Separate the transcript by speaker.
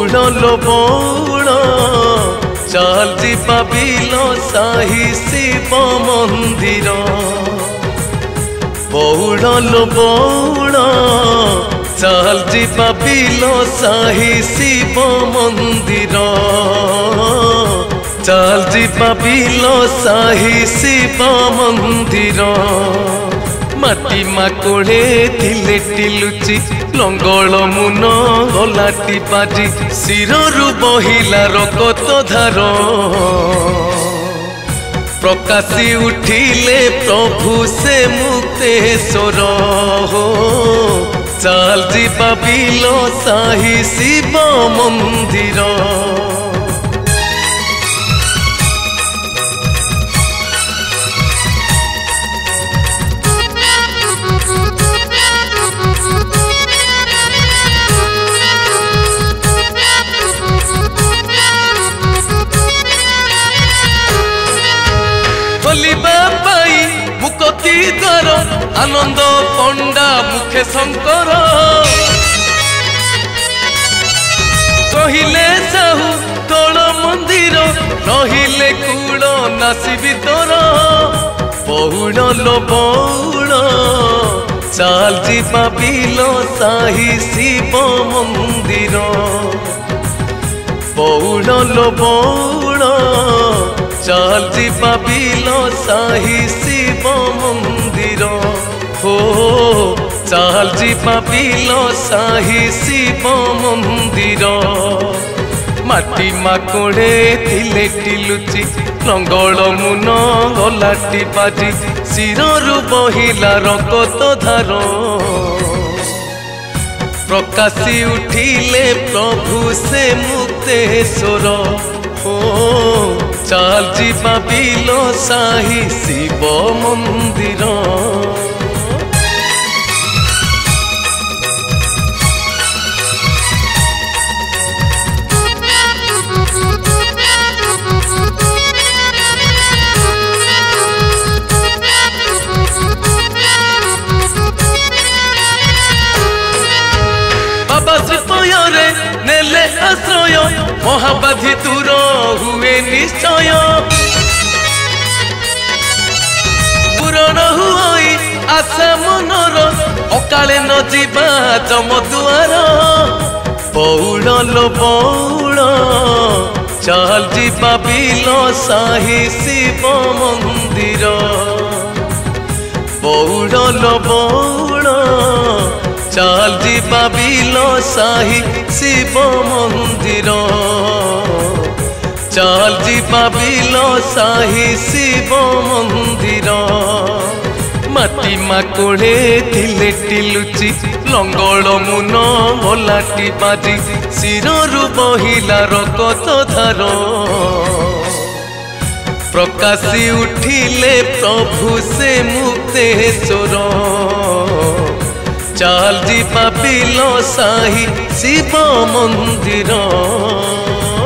Speaker 1: बौड़ लो बौड़ चाल जीवा बिलो साही शिव मंदिर बौड़ लो बौड़ चाल जीवा बिलो साही शिव मंदिर चाल जीवा बिलो साही शिव मंदिर माटी माकोड़े थिले टिलुची लंगल मुन गलाटी बाजी शिररु बहिला रगत धार प्रकाशी उठिले प्रभु से मुक्तेश्वर हो चाल जीवा बिलो साही शिव मंदिर मुक्ति द्वार आनंद पंडा मुखे शंकर कहिले साहू तोल मंदिर रहिले कूल नासी भीतर बौड़ लो बौड़ चाल जीवा बिलो साही शिव मंदिर बौड़ लो बौड़ चाल जीवा बिलो साही शिव मंदिर हो चाल जीवा बिलो साही शिव मंदिर माटी माकोड़े थिले टिलुची लंगल मुन गलाटी बाजी शिररु बहिला रगत धार प्रकाशी उठिले प्रभु से मुक्तेश्वर हो चाल जीवा बिलो साही शिव मंदिर बाबा श्रीपयरे नेले आश्रय महाबाधी दूर हुए निश्चय पूरण हुई आशा मनर अकाले न जीवा जमदुआर बौड़ लो बौड़ चाल जीवा बिलो साही शिव मंदिर बौड़ लो बौड़ चाल जीवा बिलो साही शिव मंदिर चाल जीवा बिलो साही शिव मंदिर माटी माकोड़े थिले टिलुची लंगल मुन गलाटी बाजी शिररु बहिला रगत धार प्रकाशी उठिले प्रभु से मुक्तेश्वर चाल जीवा बिलो साही शिव मंदिर।